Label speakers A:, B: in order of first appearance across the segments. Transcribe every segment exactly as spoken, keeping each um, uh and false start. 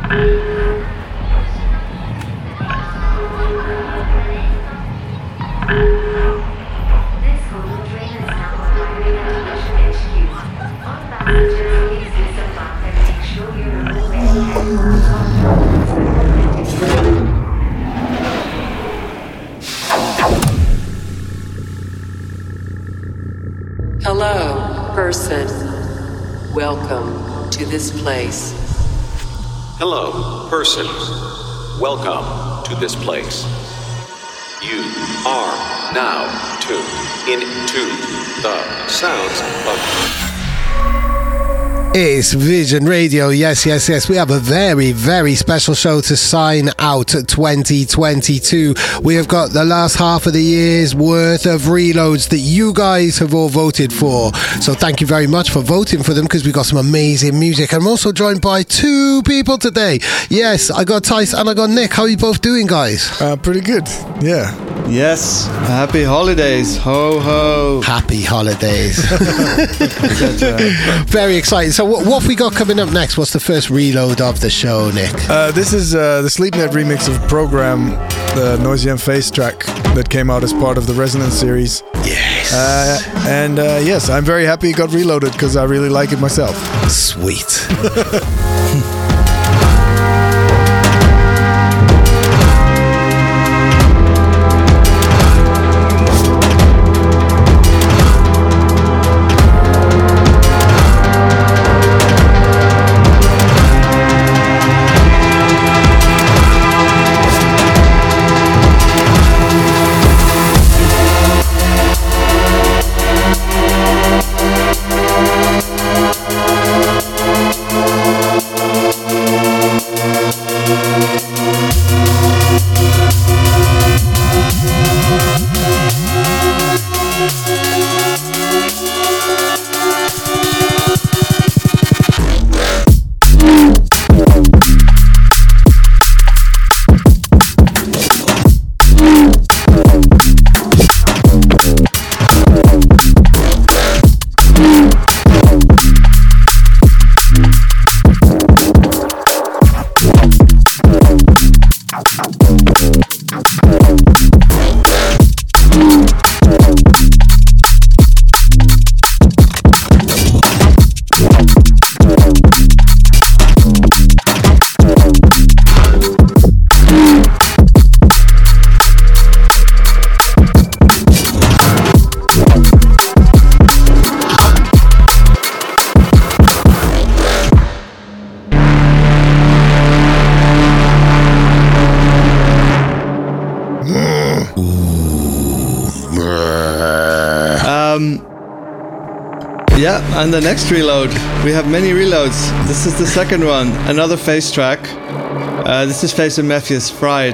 A: Hello, person. Welcome to this place.
B: Hello, person. Welcome to this place. You are now tuned into the sounds of...
C: It's Vision Radio. Yes, yes, yes. We have a very, very special show to sign out twenty twenty-two. We have got the last half of the year's worth of reloads that you guys have all voted for. So thank you very much for voting for them, because we got some amazing music. I'm also joined by two people today. Yes, I got Tice and I got Nick. How are you both doing, guys?
D: Uh, pretty good. Yeah.
E: Yes. Happy holidays. Ho, ho.
C: Happy holidays. Very exciting. So what, what have we got coming up next? What's the first reload of the show, Nick?
D: Uh, this is uh, the Sleepnet remix of Program, the Noisy and Face track that came out as part of the Resonance series.
C: Yes.
D: Uh, and uh, yes, I'm very happy it got reloaded because I really like it myself.
C: Sweet.
E: Yeah, and the next reload. We have many reloads. This is the second one. Another Face track. Uh, this is Face and Matthias Fried.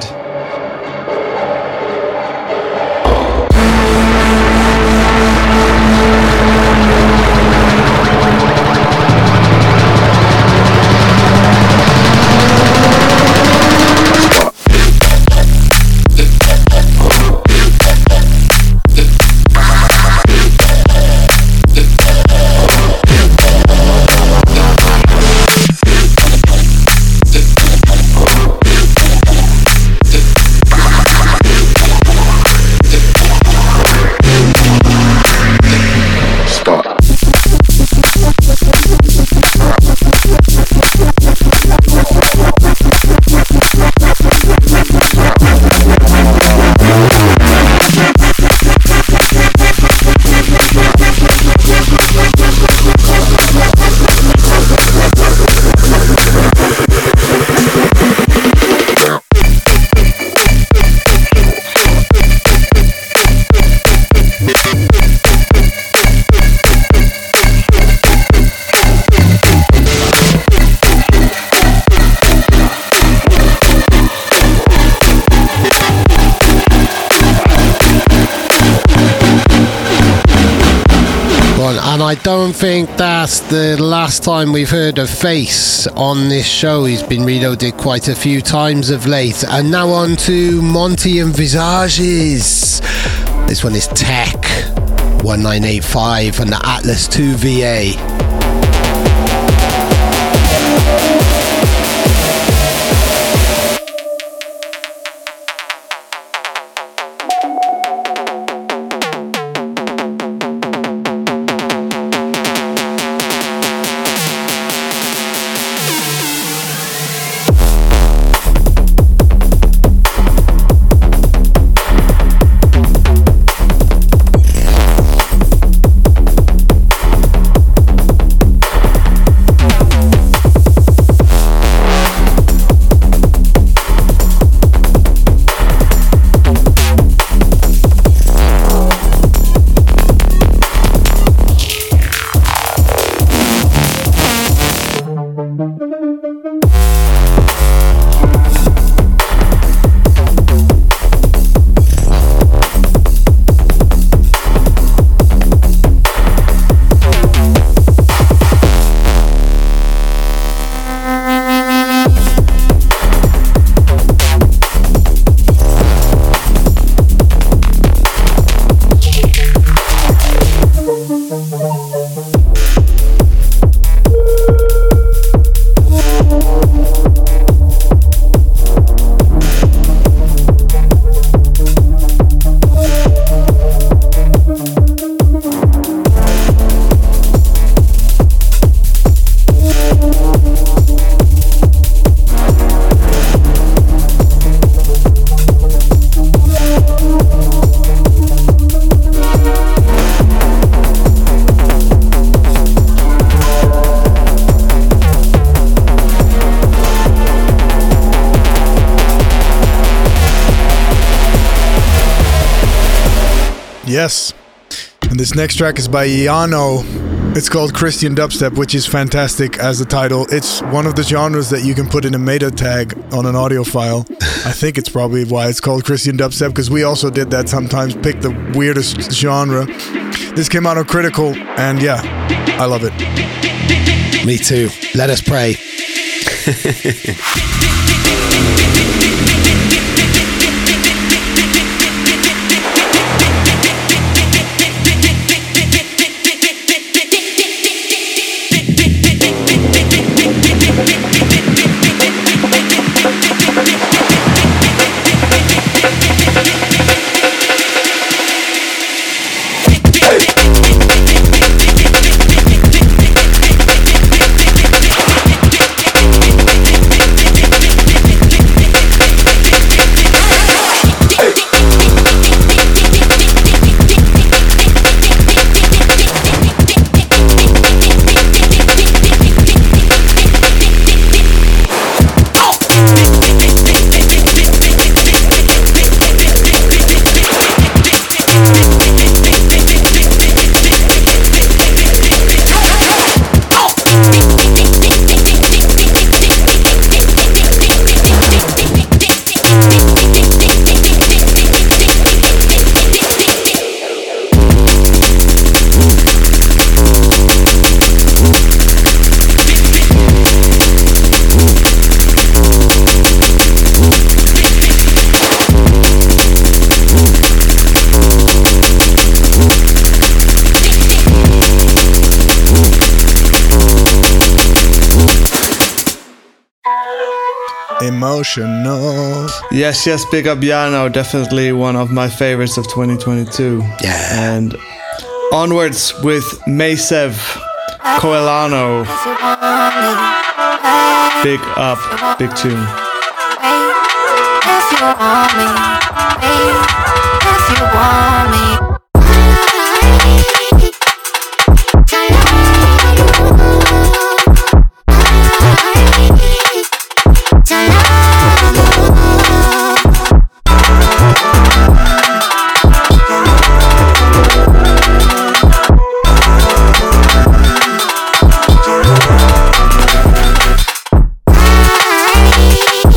C: I don't think that's the last time we've heard of Face on this show. He's been reloaded quite a few times of late. And now on to Monty and Visages. This one is Tech one nine eight five and the Atlas two V A.
D: Yes. And this next track is by Yano. It's called Christian Dubstep, which is fantastic as the title. It's one of the genres that you can put in a meta tag on an audio file. I think it's probably why it's called Christian Dubstep, because we also did that sometimes, pick the weirdest genre. This came out on Critical, and yeah, I love it.
C: Me too. Let us pray.
D: Emotional.
E: Yes, yes, big up Yano. Definitely one of my favorites of twenty twenty-two.
C: Yeah.
E: And onwards with Maysev Coelano. Big up, big tune.
F: If you want me, if you want me.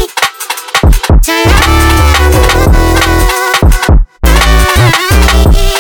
F: Yeah.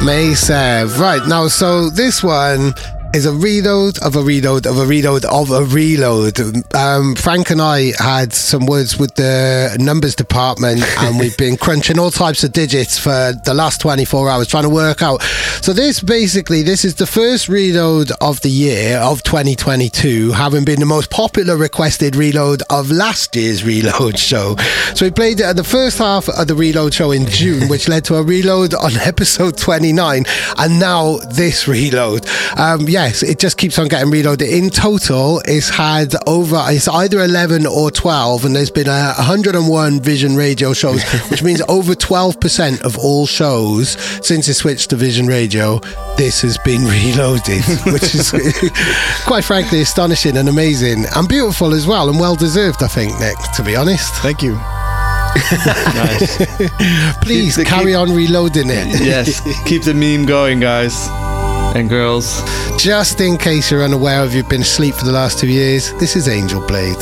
C: Mesa. Right, now, so this one is a reload of a reload of a reload of a reload. Um, Frank and I had some words with the numbers department and we've been crunching all types of digits for the last twenty-four hours trying to work out. So this basically, this is the first reload of the year of twenty twenty-two, having been the most popular requested reload of last year's reload show. So we played it at the first half of the reload show in June, which led to a reload on episode twenty-nine, and now this reload. Um, yeah, Yes, it just keeps on getting reloaded. In total, it's had over, it's either eleven or twelve, and there's been a one hundred and one Vision Radio shows, which means over twelve percent of all shows since it switched to Vision Radio, this has been reloaded, which is quite frankly astonishing and amazing and beautiful as well, and well deserved, I think, Nick, to be honest.
D: Thank you.
E: Nice.
C: Please
E: Keep the-
C: carry
E: keep-
C: on reloading it.
E: Yes, keep the meme going, guys and girls.
C: Just in case you're unaware of, you've been asleep for the last two years, this is Angel Blade.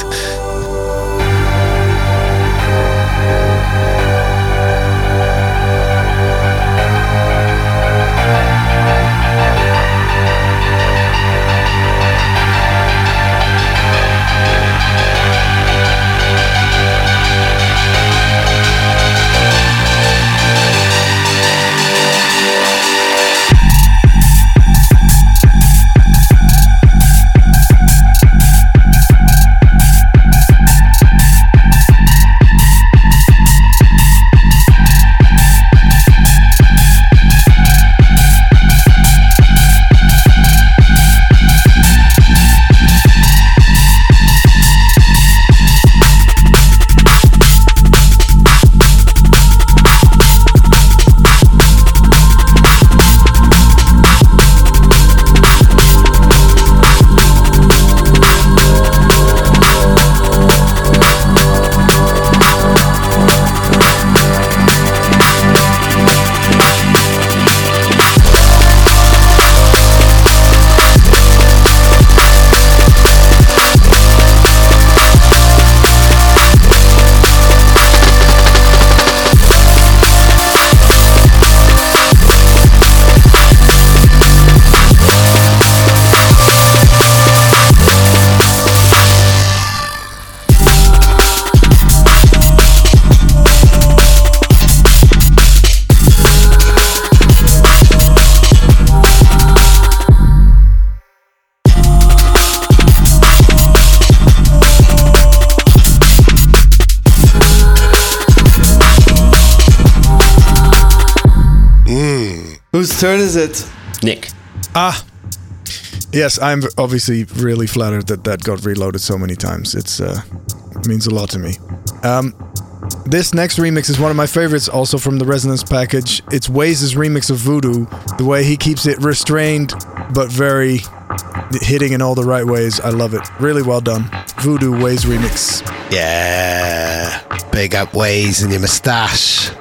E: Whose turn is it?
A: Nick.
D: Ah, yes, I'm obviously really flattered that that got reloaded so many times. It's uh, it means a lot to me. Um, this next remix is one of my favorites, also from the Resonance package. It's Waze's remix of Voodoo. The way he keeps it restrained, but very hitting in all the right ways. I love it. Really well done. Voodoo Waze remix.
C: Yeah, big up Waze and your moustache.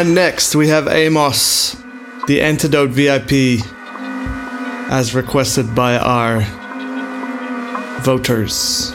E: And next we have Amos, the Antidote V I P, as requested by our voters.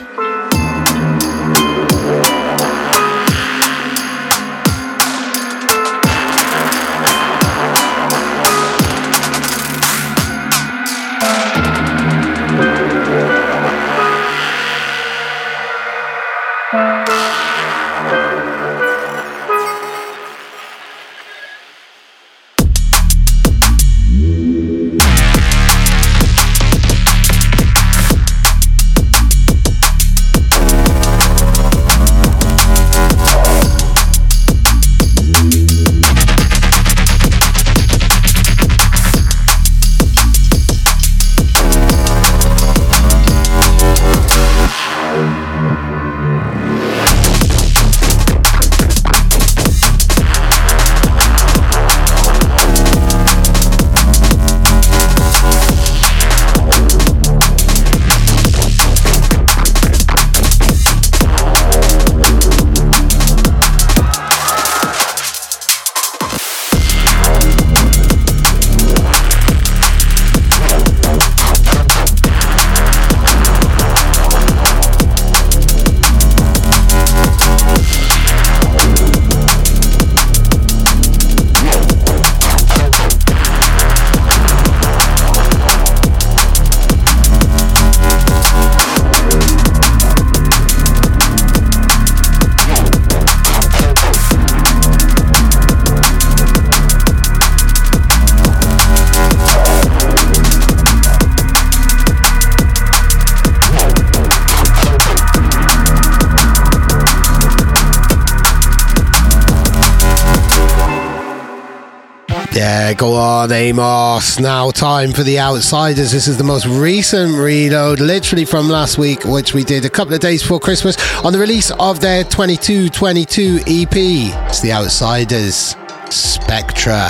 C: Yeah, go on, Amos. Now time for the Outsiders. This is the most recent reload, literally from last week, which we did a couple of days before Christmas on the release of their twenty-two twenty-two E P. It's the Outsiders, Spectra.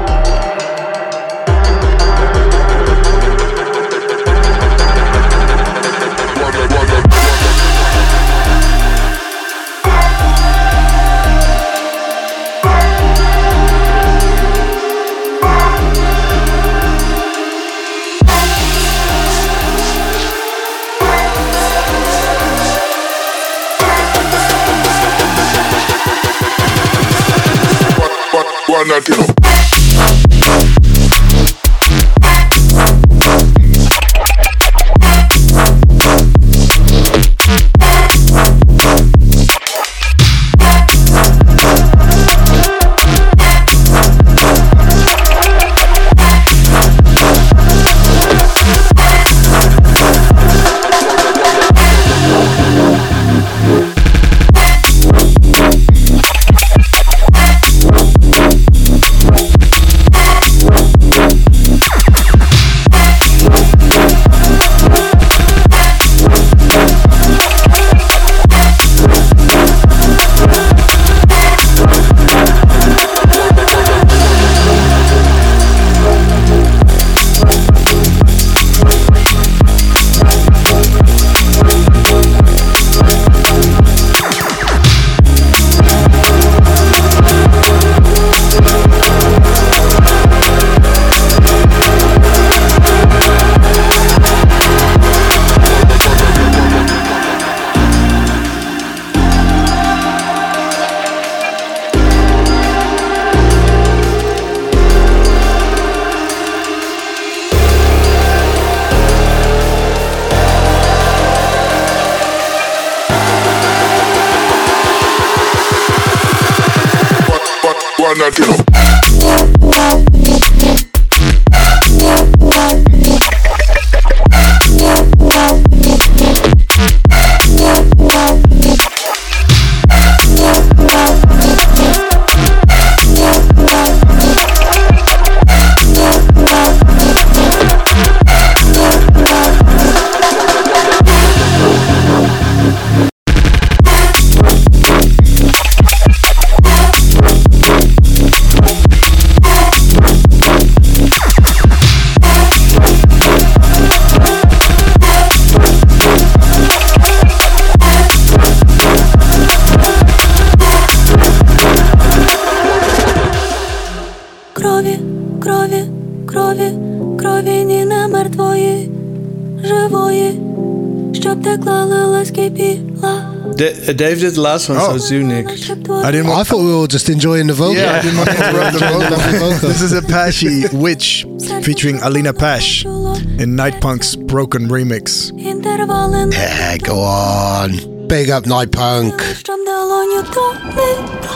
G: Not, you know. Not, you know.
H: крові ні не мертвої, живої, щоб текла, лилась, кипіла.
E: Da- Dave did the last one, so
D: Oh.
E: it's unique.
D: I didn't
C: I
D: want.
C: thought we were all just enjoying the vocal.
D: Yeah, I didn't want to interrupt the
C: Enjoying
D: vocal. This is Apache Witch featuring Alina Pash in Night Punk's Broken Remix.
H: Інтервали не
C: Yeah, go on. Big up Night Punk.
H: щоб долоню тули.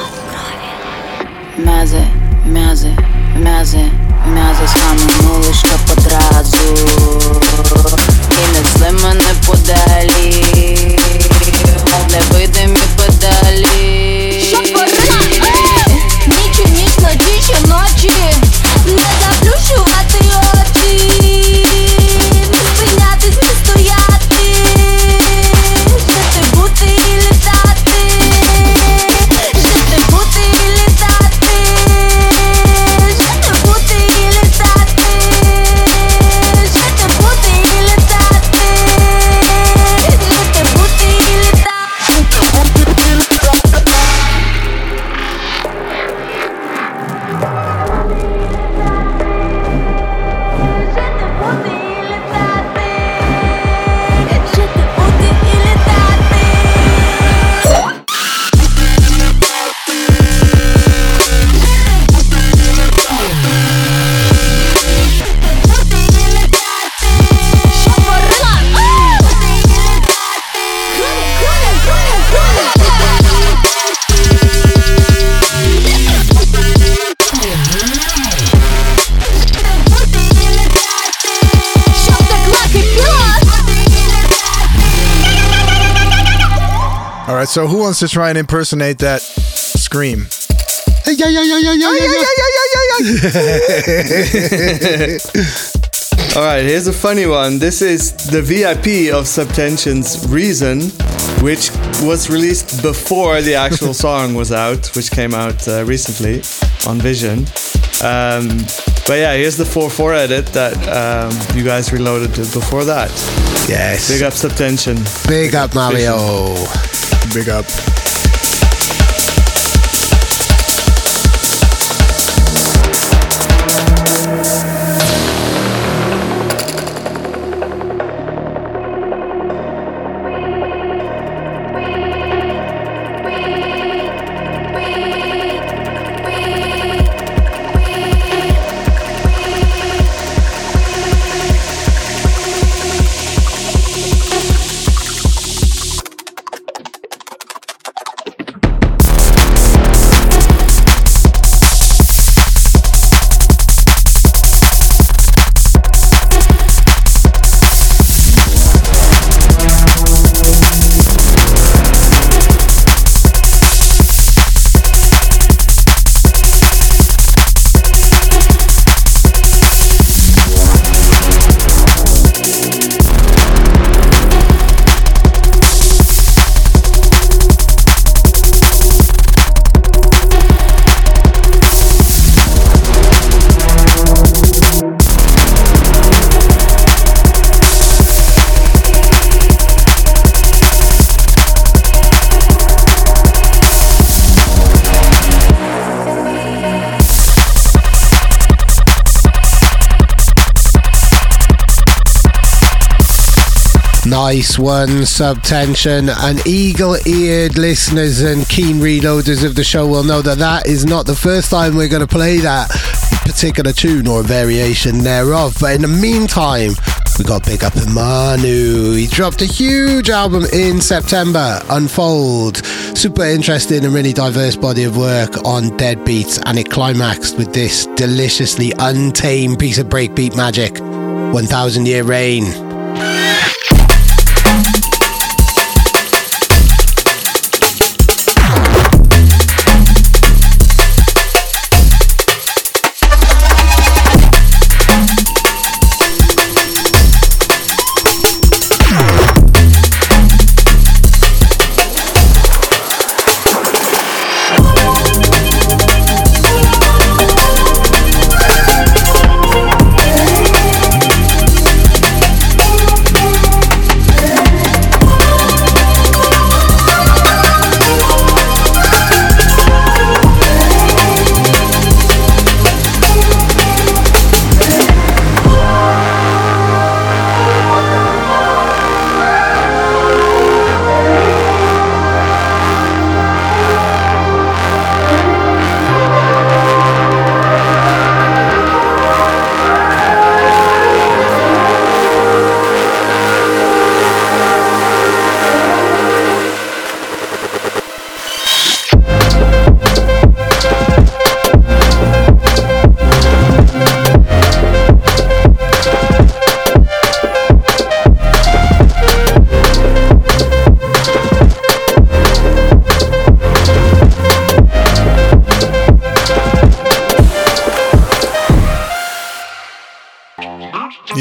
I: М'язи, м'язи, м'язи, м'язи схаменули, що одразу. І не зли мене подалі, мов невидимі педалі.
H: Що творила? Ніч у ніч, ночі щоночі. Не заплющувати очі. Не спинятись, не стояти. Жити, бути і літати. Жити, бути і літати. Жити, бути і літати. Жити, бути і літати. Жити, бути і літати. Жити, бути і літати. Жити, бути і літати. Що творила? Крові, крові, крові, Щоб текла, кипіла.
D: All right, so who wants to try and impersonate that scream?
C: Hey, yeah, yeah, yeah, yeah, yeah, yeah, yeah.
E: All right, here's a funny one. This is the V I P of Subtension's Reason, which was released before the actual song was out, which came out uh, recently on Vision. Um, but yeah, here's the four four edit that um, you guys reloaded before that.
C: Yes.
E: Big up Subtension.
C: Big up Mario.
D: Big up.
C: Nice one, Subtension. And eagle-eared listeners and keen reloaders of the show will know that that is not the first time we're going to play that particular tune or variation thereof. But in the meantime, we got to pick up Manu. He dropped a huge album in September, Unfold. Super interesting and really diverse body of work on Deadbeats, and it climaxed with this deliciously untamed piece of breakbeat magic, one thousand Year Reign.
H: We'll be right back.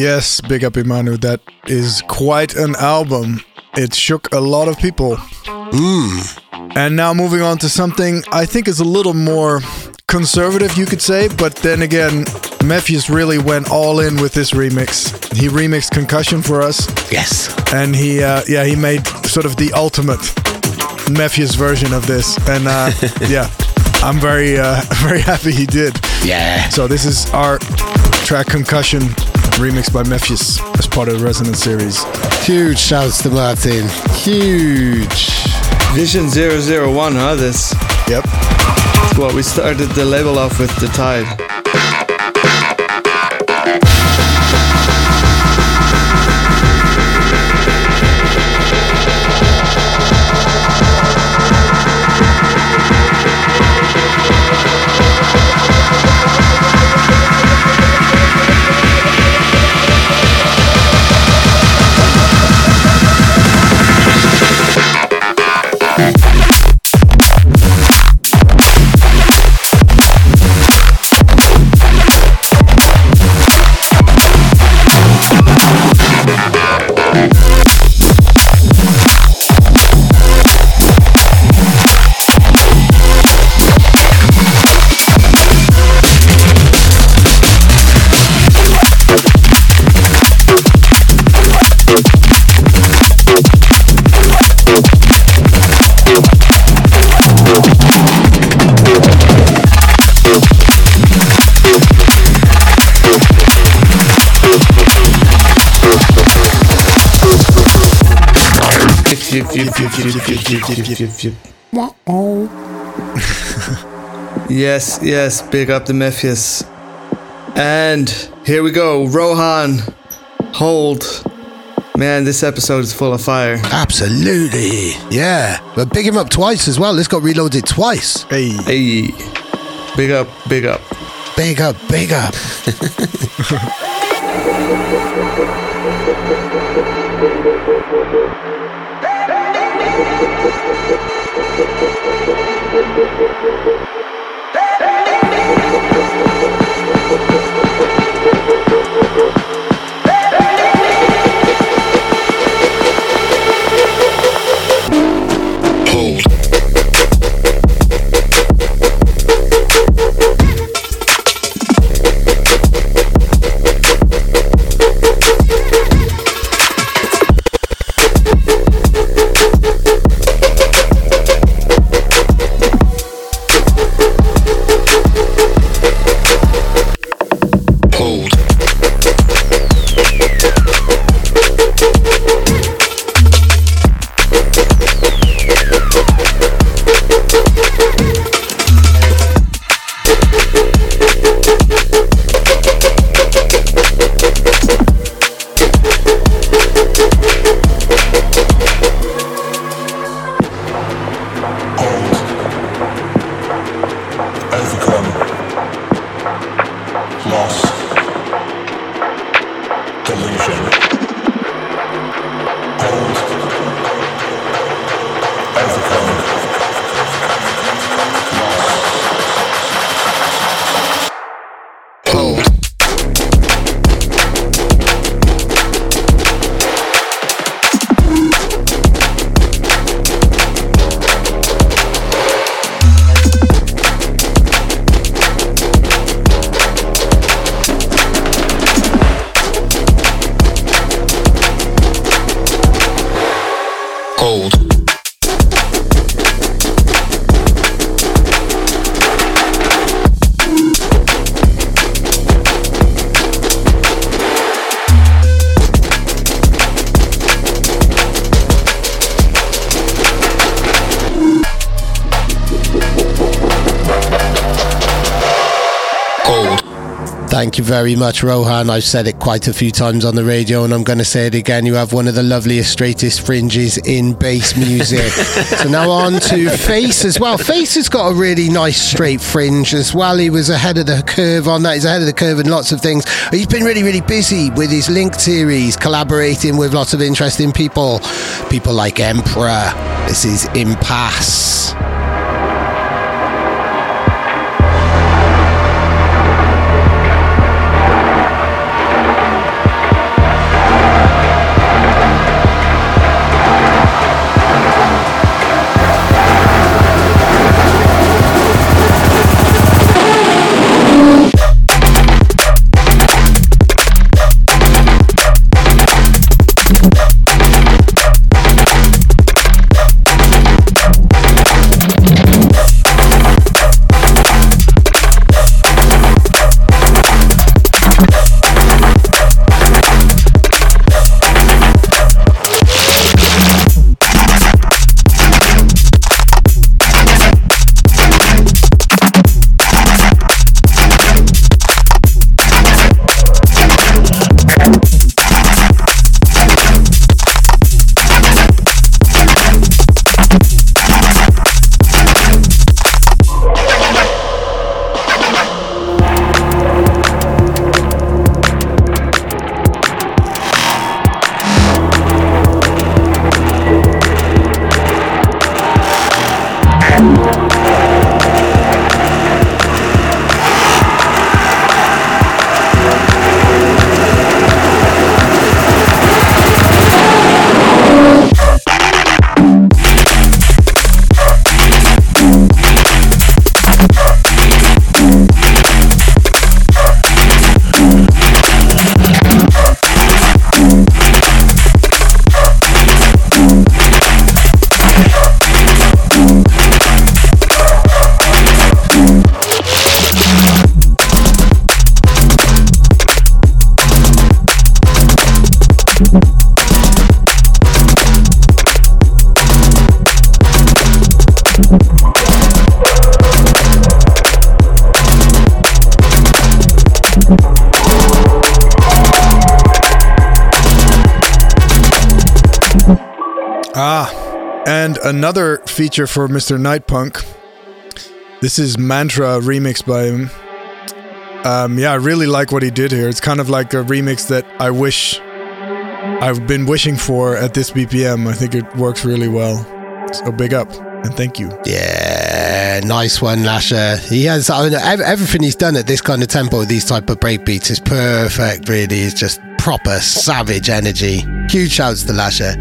D: Yes, big up Imanu. That is quite an album. It shook a lot of people.
C: Mm.
D: And now moving on to something I think is a little more conservative, you could say, but then again, Mefjus really went all in with this remix. He remixed Concussion for us.
C: Yes.
D: And he, uh, yeah, he made sort of the ultimate Mefjus version of this. And uh, yeah, I'm very, uh, very happy he did.
C: Yeah.
D: So this is our track Concussion, remixed by Mefjus as part of the Resonance series.
C: Huge shouts to Martin. Huge.
E: Vision zero zero one, huh? This.
D: Yep.
E: What we started the label off with, The Tide. Yes, yes, big up the Mefjus. And here we go, Rohan, Hold. Man, this episode is full of fire.
C: Absolutely. Yeah. But big him up twice as well. This got reloaded twice.
D: Hey.
E: Hey. Big up, big up.
C: Big up, big up. Thank you very much, Rohan. I've said it quite a few times on the radio, and I'm going to say it again. You have one of the loveliest, straightest fringes in bass music. So now on to Face as well. Face has got a really nice straight fringe as well. He was ahead of the curve on that. He's ahead of the curve in lots of things. He's been really, really busy with his Link series, collaborating with lots of interesting people. People like Emperor. This is Impasse.
D: Ah, and another feature for Mister Nightpunk. This is Mantra remixed by him. Um, yeah, I really like what he did here. It's kind of like a remix that I wish I've been wishing for at this B P M. I think it works really well. So big up and thank you.
C: Yeah, nice one, Lasher. He has I mean, ev- everything he's done at this kind of tempo, these type of breakbeats is perfect. Really, it's just proper savage energy. Huge shouts to Lasher.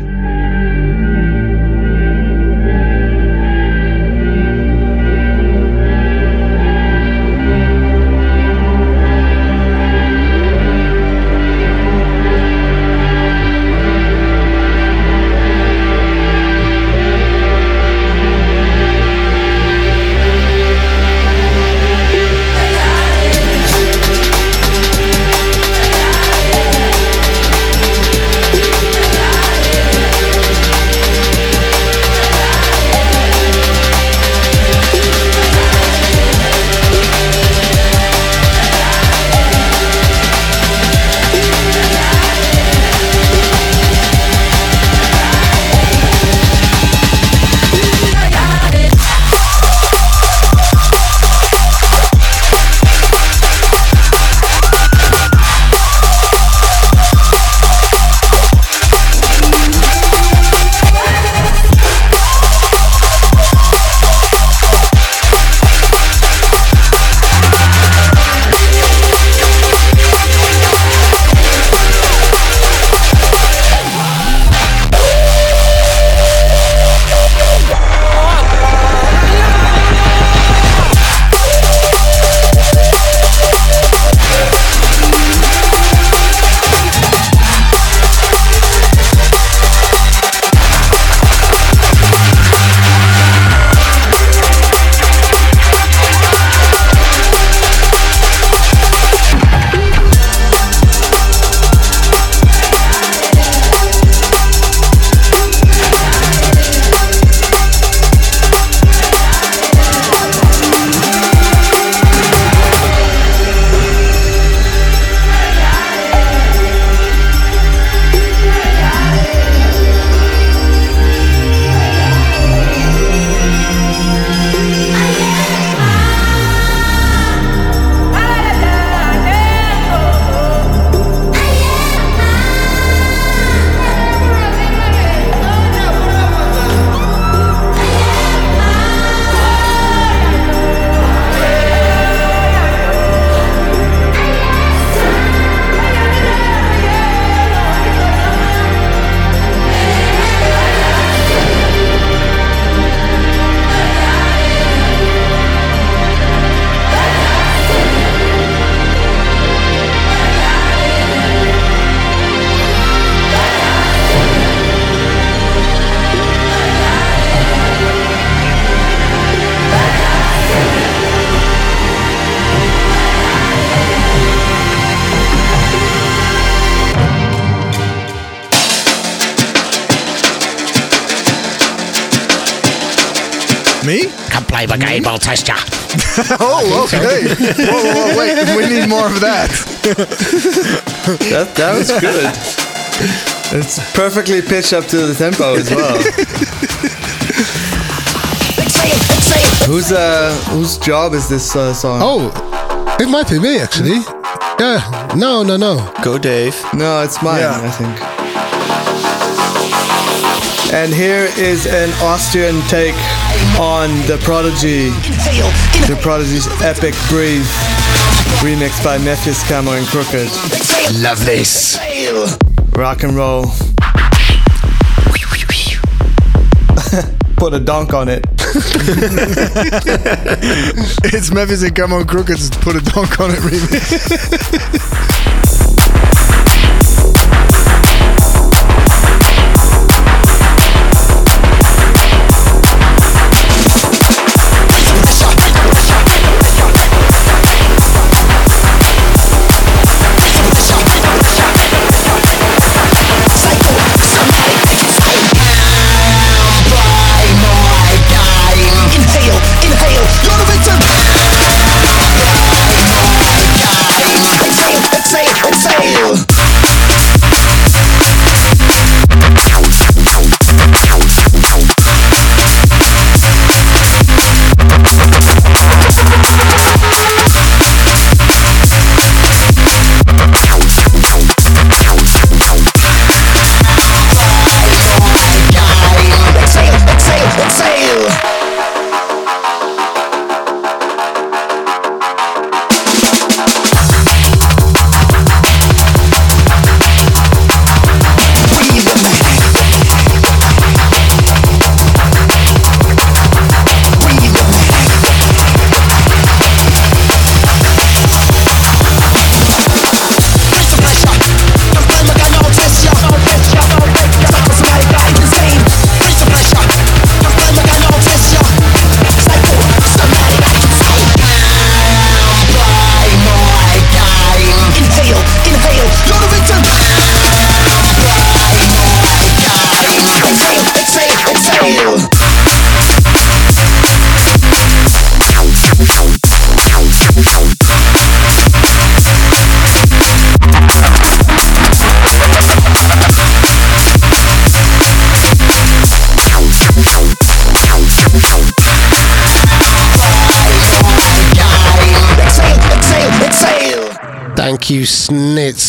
D: Me?
C: Come play the game, I'll test ya.
D: Oh, okay. Whoa, whoa, whoa, wait. We need more of that.
E: that. That was good. It's perfectly pitched up to the tempo as well. Whose uh, whose job is this uh, song?
C: Oh, it might be me, actually. Yeah. No, no, no.
E: Go, Dave. No, it's mine,
D: Yeah.
E: I think. And here is an Austrian take on The Prodigy. The Prodigy's Epic Breathe, remixed by Memphis, Camo and Crooked.
C: Love this.
E: Rock and roll. Put a donk on it.
D: It's Memphis and Camo and Crooked's Put a Donk on It remix.
H: Exhale,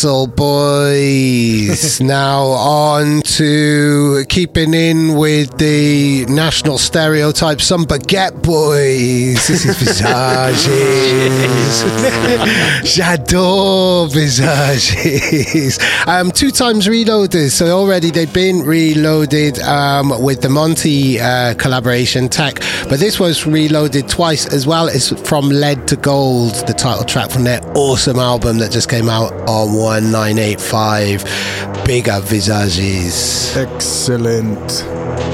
C: Castle Boys. Now on to keeping in with the national stereotype, some Baguette Boys. This is Visages. J'adore Visages. Um, two times reloaded, so already they've been reloaded um, with the Monty uh, collaboration Tech, but this was reloaded twice as well. It's from Lead to Gold, the title track from their awesome album that just came out on one nine eight five. Big up Visages.
D: Excellent.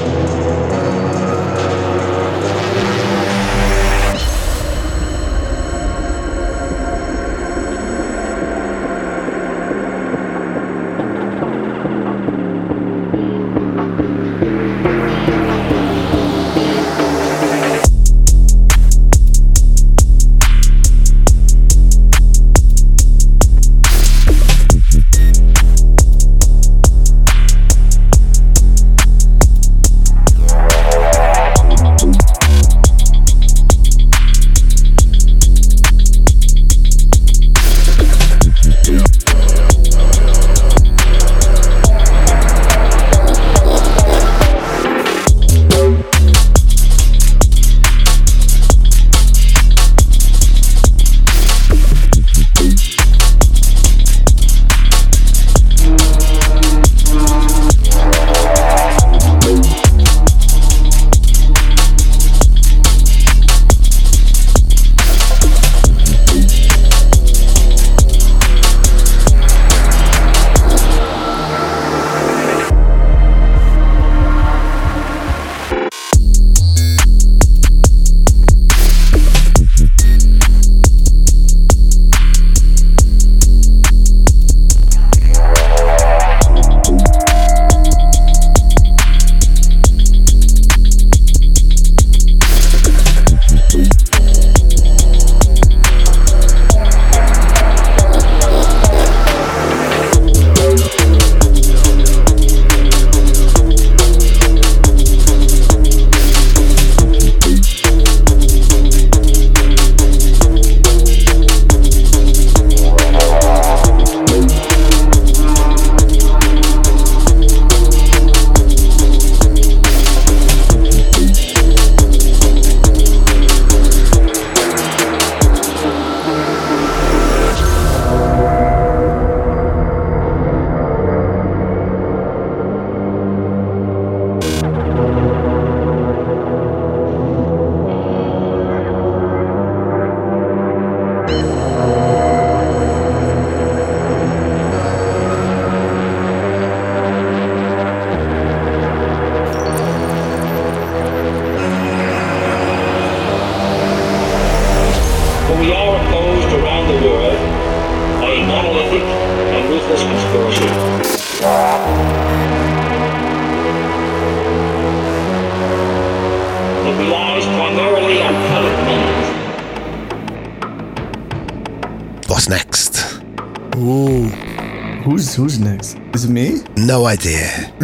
C: What's next?
E: Ooh. Who's who's next? Is it me?
C: No idea.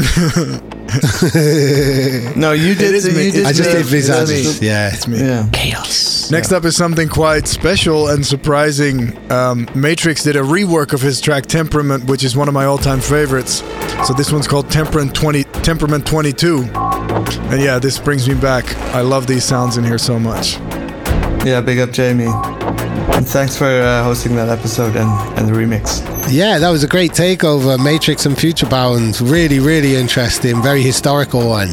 E: No, you did.
D: is
E: You
D: me.
E: did
C: I just
E: me.
C: did Visages. Yeah.
D: It's me.
E: Yeah.
C: Chaos.
D: Next up is something quite special and surprising. Um, Matrix did a rework of his track Temperament, which is one of my all-time favorites. So this one's called Temperament twenty, Temperament twenty-two. And yeah, this brings me back. I love these sounds in here so much.
E: Yeah, big up Jamie. And thanks for uh, hosting that episode and, and the remix.
C: Yeah, that was a great takeover. Matrix and Future Bound. Really, really interesting. Very historical one.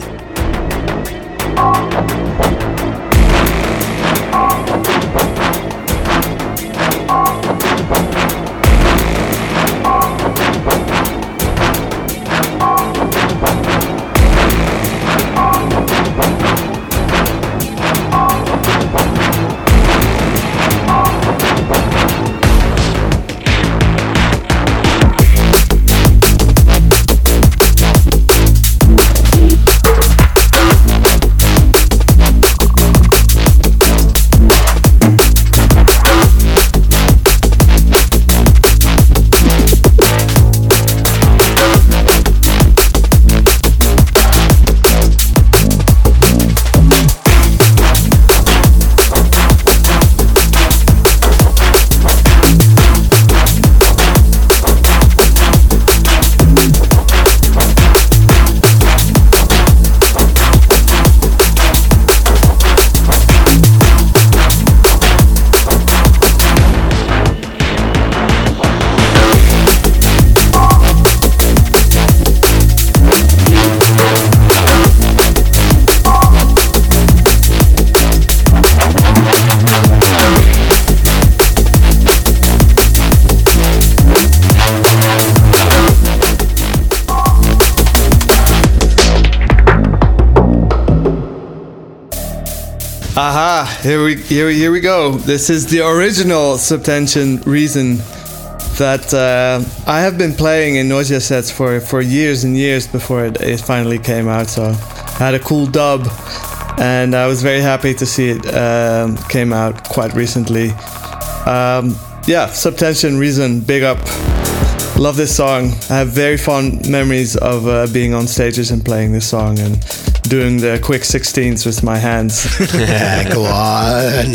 E: Aha! Here we here, we- here we go. This is the original Subtension Reason that uh, I have been playing in Nausea sets for, for years and years before it, it finally came out. So I had a cool dub, and I was very happy to see it um, came out quite recently. Um, yeah, Subtension Reason, big up. Love this song. I have very fond memories of uh, being on stages and playing this song and doing the quick sixteens with my hands.
C: Yeah, go on.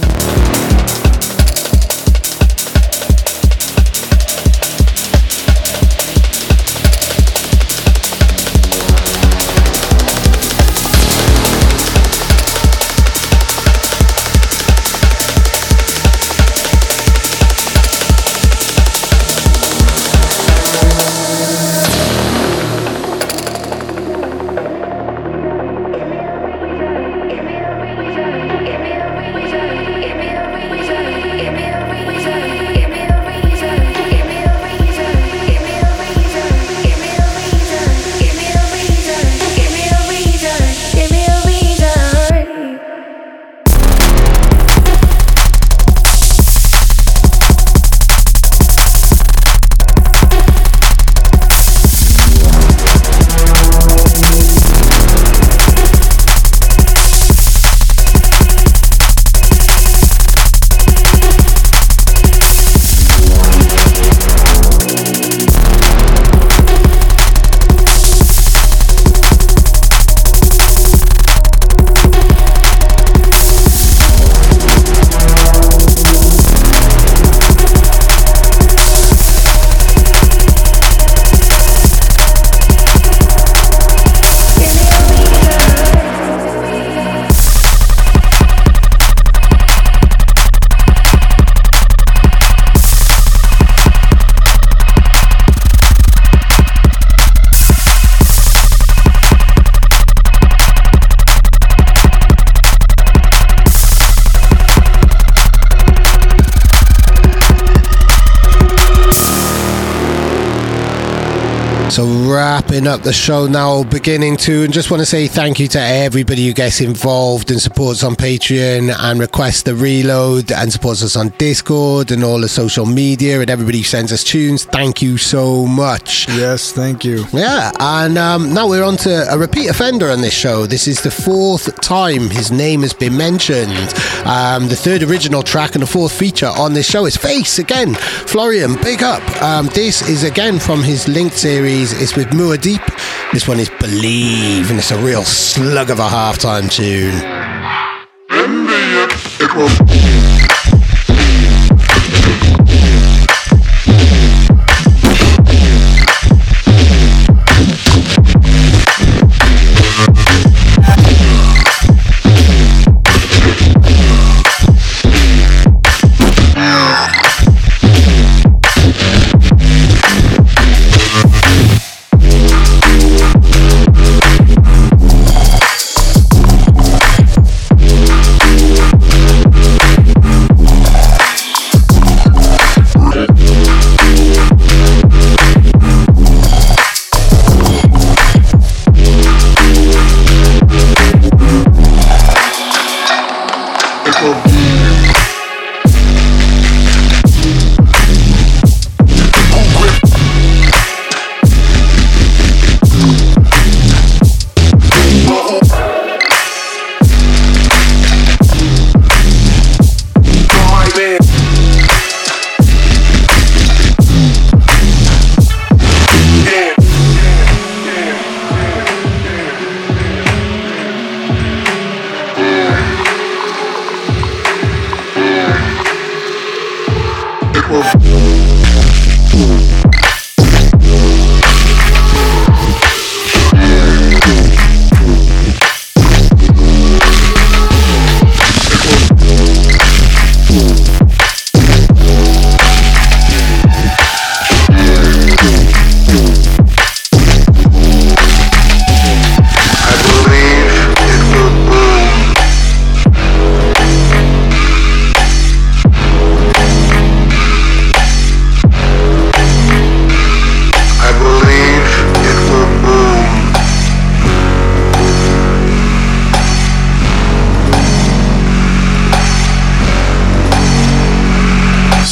C: So wrapping up the show now, beginning to, and just want to say thank you to everybody who gets involved and supports on Patreon and requests the reload and supports us on Discord and all the social media and everybody who sends us tunes. Thank you so much.
D: Yes, thank you.
C: Yeah, and um, now we're on to a repeat offender on this show. This is the fourth time his name has been mentioned. Um, the third original track and the fourth feature on this show is Face again. Florian, big up. Um, this is again from his Linked series. It's with Muad'Dib. This one is Believe, and it's a real slug of a halftime tune.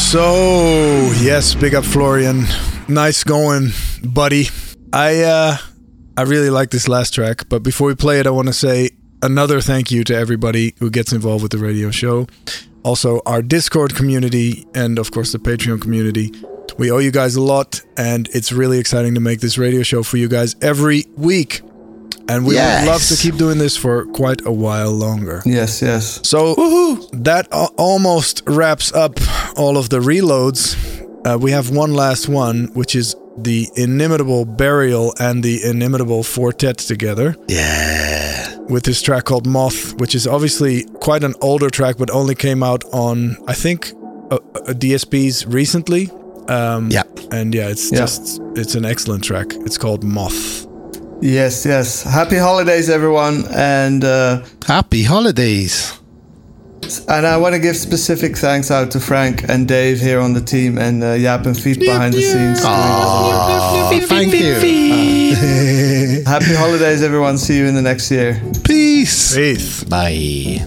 D: So, yes, big up Florian. Nice going, buddy. I uh, I really like this last track, but before we play it, I want to say another thank you to everybody who gets involved with the radio show. Also, our Discord community and, of course, the Patreon community. We owe you guys a lot, and it's really exciting to make this radio show for you guys every week. And we
C: Yes.
D: would love to keep doing this for quite a while longer.
E: Yes, yes.
D: So that al- almost wraps up all of the reloads. Uh, we have one last one, which is the Inimitable Burial and the Inimitable Fortet together.
C: Yeah.
D: With this track called Moth, which is obviously quite an older track, but only came out on, I think, a, a D S Ps recently. Um,
C: yeah.
D: And yeah, it's
E: Yeah.
D: just, it's an excellent track. It's called Moth.
E: Yes, yes. Happy holidays, everyone. And uh,
C: Happy holidays.
E: and I want to give specific thanks out to Frank and Dave here on the team and uh, Jaap and Fiep behind the scenes.
C: Oh, thank you.
E: Happy holidays, everyone. See you in the next year.
C: Peace.
D: Peace.
C: Bye.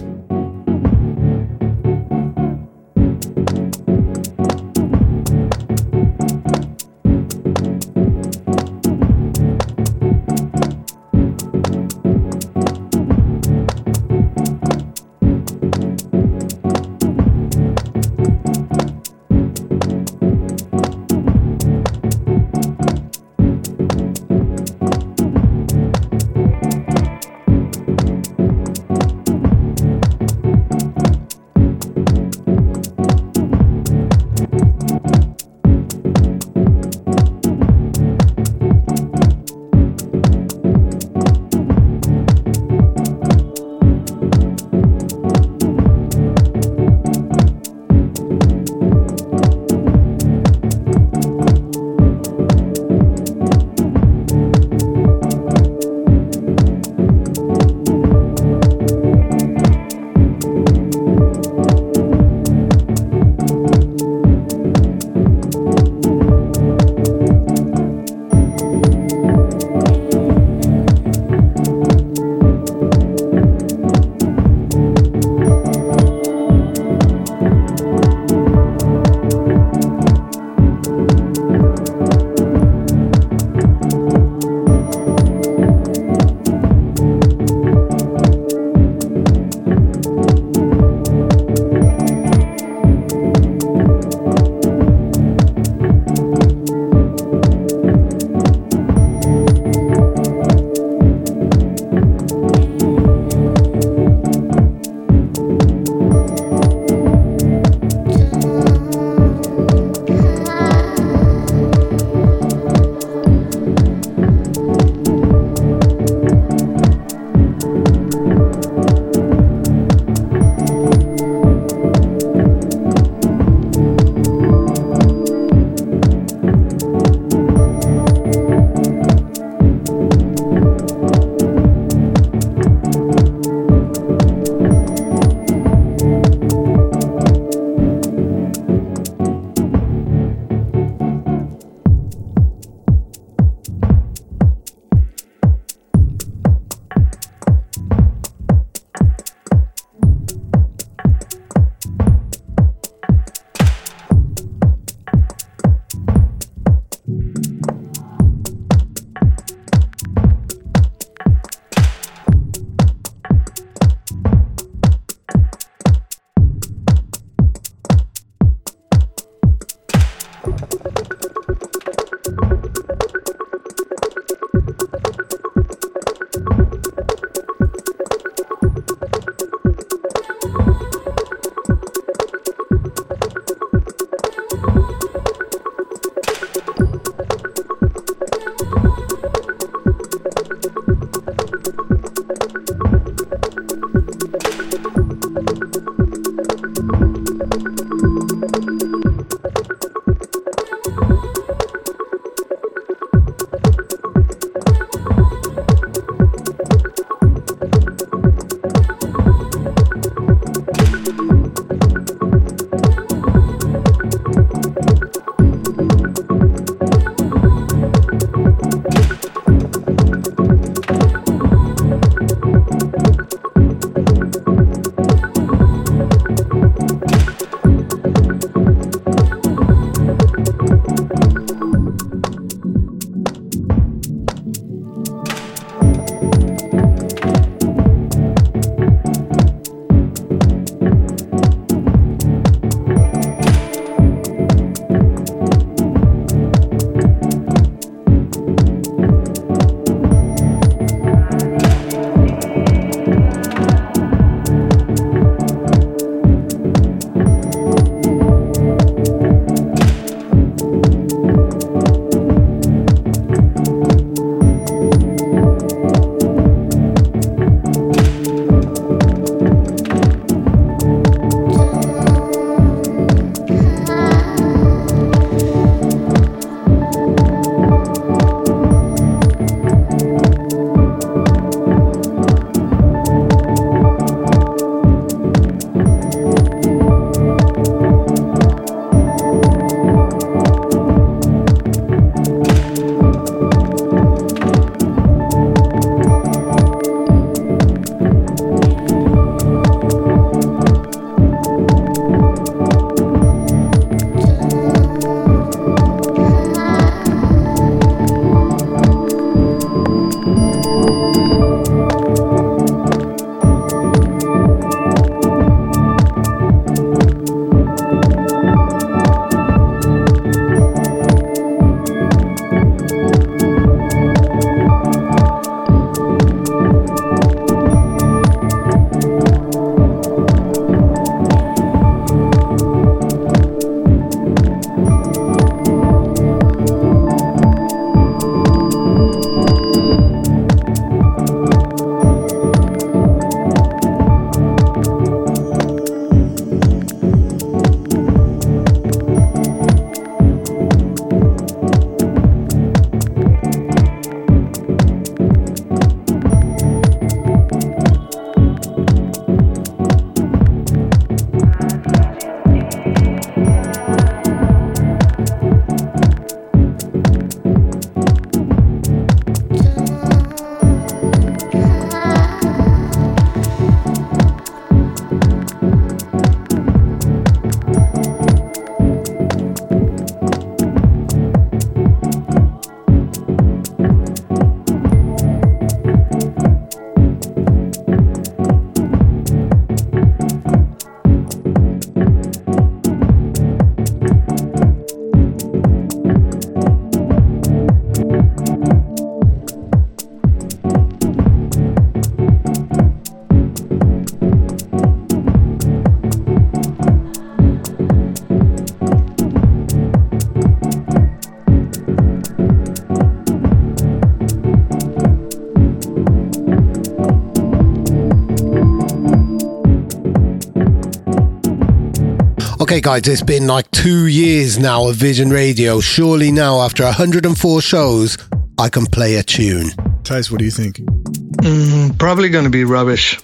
C: Okay, guys, it's been like two years now of Vision Radio. Surely now, after one hundred four shows, I can play a tune.
D: Thijs, what do you think?
J: Mm, probably going to be rubbish.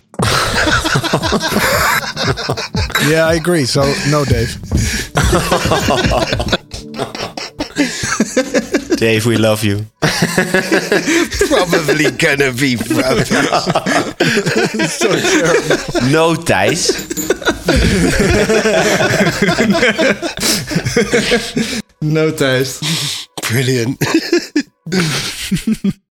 D: Yeah, I agree. So, no, Dave.
K: Dave, we love you.
C: Probably gonna be rubbish.
D: So terrible.
K: No, Thijs.
E: No taste.
C: Brilliant.